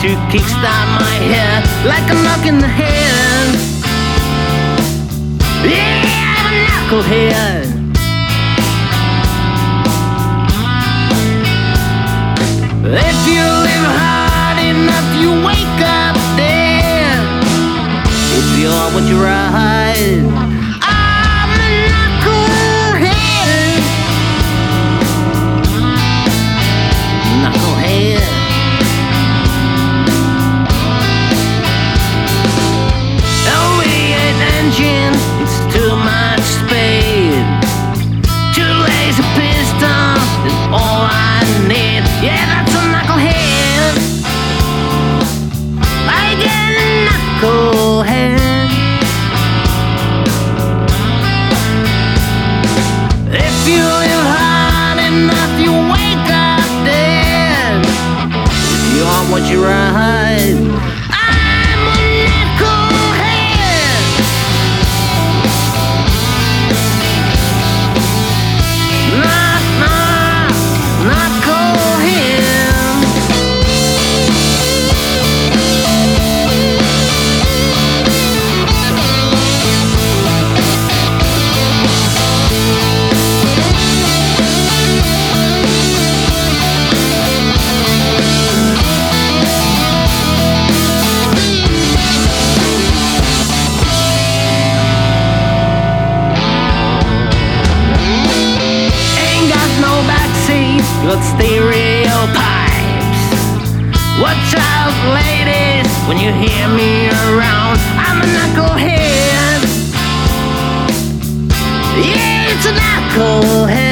to kickstart my hair like a knock in the head. Yeah, I'm a knucklehead. If you live hard enough, you wake up dead. If you are what you ride, I'm a knucklehead. Knucklehead. Engine, it's too much speed. Two lazy pistons is all I need. Yeah, that's a knucklehead. I get a knucklehead. If you live hard enough, you wake up dead. If you are what you ride, I'm a knucklehead. Got stereo pipes. Watch out, ladies, when you hear me around. I'm a knucklehead. Yeah, it's a knucklehead.